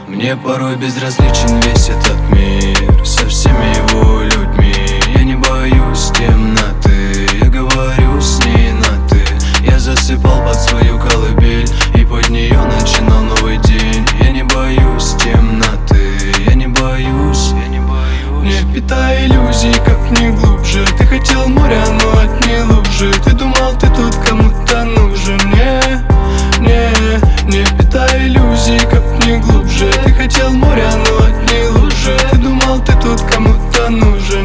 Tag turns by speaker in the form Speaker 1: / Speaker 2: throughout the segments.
Speaker 1: Мне порой безразличен весь этот мир со всеми его людьми. Я не боюсь темноты, я говорю с ней на ты. Я засыпал под свою колыбель и под нее начинал новый день. Я не боюсь темноты, я не боюсь, я не боюсь. Не питай иллюзий, копни глубже. Ты хотел моря, но одни лужи. Ты думал, ты тут кому-то нужен. Не питай иллюзий, копни глубже. Ты хотел моря, но одни лужи. Ты думал, ты тут кому-то нужен.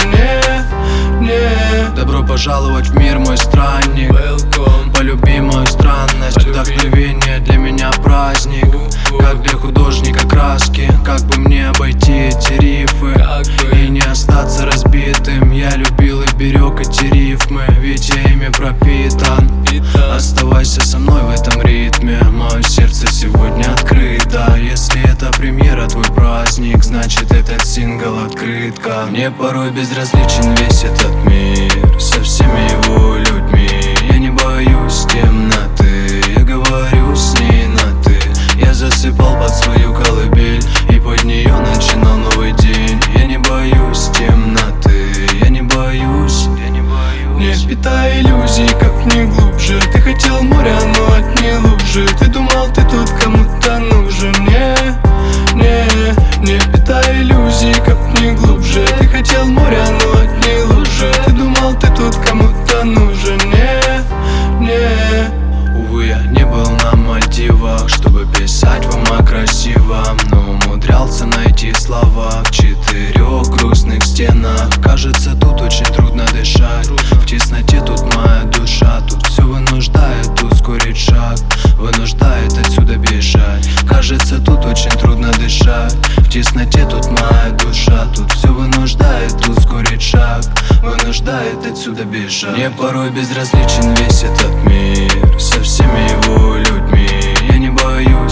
Speaker 1: Добро пожаловать в мир, мой странник. Полюби мою странность. Вдохновение для меня праздник. Как для художника краски. Как бы мне обойти эти рифы и не остаться разбитым. Я любил и берег эти рифмы, ведь я ими пропитан. Оставайся со мной в этом ритме. Мое сердце сегодня открыто. Если это премьера, твой праздник, значит этот сингл открытка. Мне порой безразличен весь этот мир со всеми его людьми. Я не боюсь темноты, я говорю с ней на ты. Я засыпал под свою колыбель и под нее начинал новый день. Я не боюсь темноты, я не боюсь, я не боюсь. Не питай иллюзий, копни глубже. Ты хотел моря, но одни лужи. Ты думал, ты тут кому-то нужен. Не питай иллюзий, копни глубже. Ты хотел моря, но одни лужи. Ты думал, ты тут кому-то нужен. Увы, я не был на Мальдивах, чтобы писать вам о красивом, но умудрялся найти слова в 4 грустных стенах. Кажется, тут очень трудно дышать. В тесноте тут моя душа. Тут все вынуждает ускорить шаг, вынуждает отсюда бежать. Кажется, тут очень трудно дышать. В тесноте тут моя душа. Тут все вынуждает ускорить шаг, вынуждает отсюда бежать. Мне порой безразличен весь этот мир со всеми его людьми. Я не боюсь